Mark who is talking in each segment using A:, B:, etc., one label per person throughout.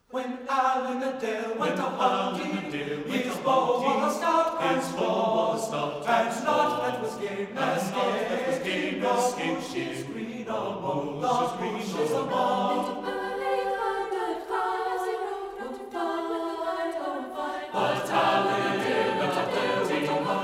A: When Allen a Dale went a hunting, his bow was stout and strong, and naught that was game escaped, nor bushes green or mold, nor bushes among. But Allen a Dale went a hunting,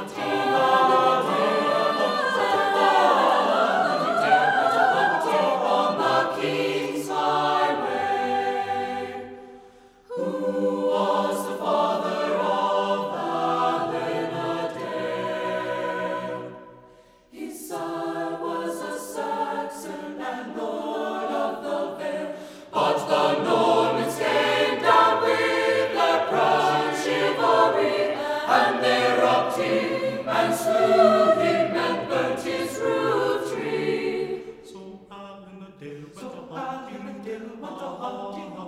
A: on the King's highway. Who was the father of Allen a Dale? His sire was a Saxon and lord of the Vale, but the Normans came down with their proud chivalry, and they robbed him and slew him and burnt his roof tree.
B: So Allen a Dale went a hunting.